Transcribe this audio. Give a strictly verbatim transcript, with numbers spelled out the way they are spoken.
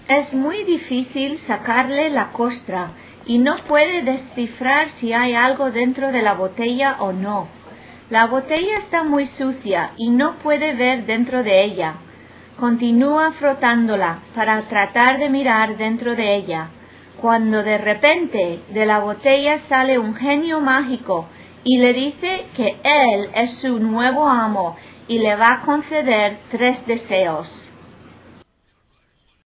Es muy difícil sacarle la costra y no puede descifrar si hay algo dentro de la botella o no. La botella está muy sucia y no puede ver dentro de ella. Continúa frotándola para tratar de mirar dentro de ella, cuando de repente de la botella sale un genio mágico y le dice que él es su nuevo amo y le va a conceder tres deseos.